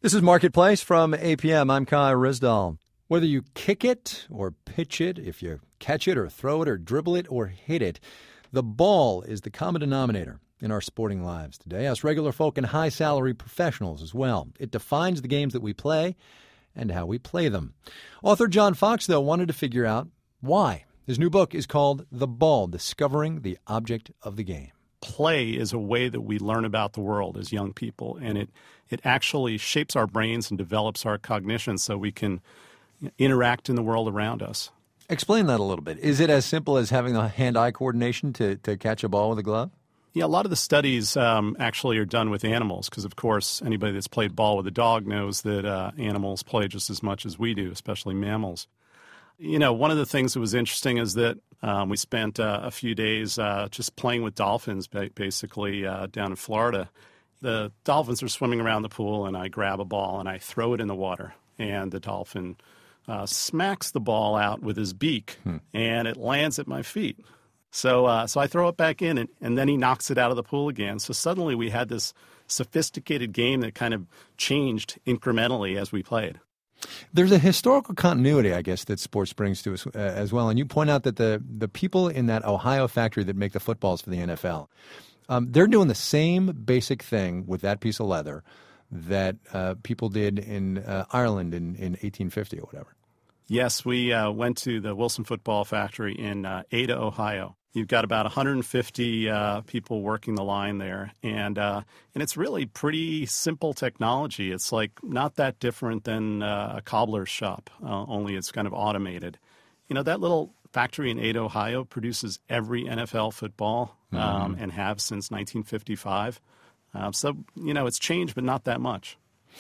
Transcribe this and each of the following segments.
This is Marketplace from APM. I'm Kai Rizdal. Whether you kick it or pitch it, if you catch it or throw it or dribble it or hit it, the ball is the common denominator in our sporting lives today, us regular folk and high-salary professionals as well. It defines the games that we play and how we play them. Author John Fox, though, wanted to figure out why. His new book is called The Ball, Discovering the Object of the Game. Play is a way that we learn about the world as young people, and it actually shapes our brains and develops our cognition so we can interact in the world around us. Explain that a little bit. Is it as simple as having the hand-eye coordination to catch a ball with a glove? Yeah, a lot of the studies actually are done with animals because, of course, anybody that's played ball with a dog knows that animals play just as much as we do, especially mammals. You know, one of the things that was interesting is that we spent a few days just playing with dolphins, basically, down in Florida. The dolphins are swimming around the pool, and I grab a ball and I throw it in the water. And the dolphin smacks the ball out with his beak, and it lands at my feet. So I throw it back in, and then he knocks it out of the pool again. So suddenly we had this sophisticated game that kind of changed incrementally as we played. There's a historical continuity, I guess, that sports brings to us as well. And you point out that the people in that Ohio factory that make the footballs for the NFL, they're doing the same basic thing with that piece of leather that people did in Ireland in 1850 or whatever. Yes, we went to the Wilson Football Factory in Ada, Ohio. You've got about 150 people working the line there, and it's really pretty simple technology. It's like not that different than a cobbler's shop, only it's kind of automated. You know, that little factory in Ada, Ohio produces every NFL football and have since 1955. So, you know, it's changed, but not that much.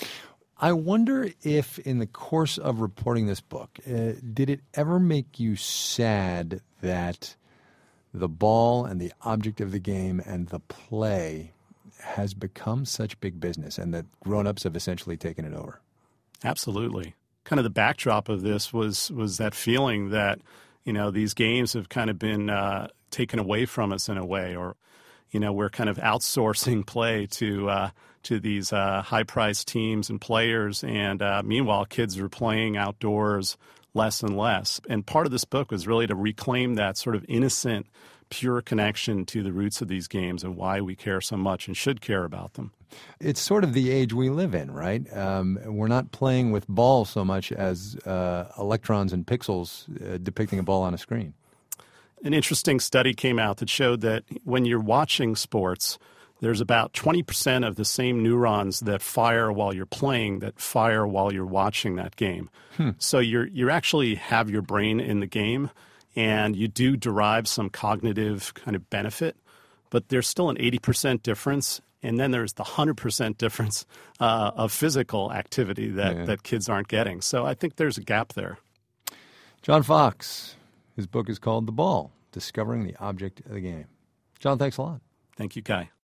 I wonder if in the course of reporting this book, did it ever make you sad that the ball and the object of the game and the play has become such big business and that grown-ups have essentially taken it over? Absolutely. Kind of the backdrop of this was that feeling that, you know, these games have kind of been taken away from us in a way, or, you know, we're kind of outsourcing play to these high-priced teams and players, and meanwhile, kids are playing outdoors less and less. And part of this book was really to reclaim that sort of innocent, pure connection to the roots of these games and why we care so much and should care about them. It's sort of the age we live in, right? We're not playing with balls so much as electrons and pixels depicting a ball on a screen. An interesting study came out that showed that when you're watching sports, there's about 20% of the same neurons that fire while you're playing that fire while you're watching that game. So you actually have your brain in the game, and you do derive some cognitive kind of benefit, but there's still an 80% difference, and then there's the 100% difference of physical activity that kids aren't getting. So I think there's a gap there. John Fox, his book is called The Ball, Discovering the Object of the Game. John, thanks a lot. Thank you, Kai.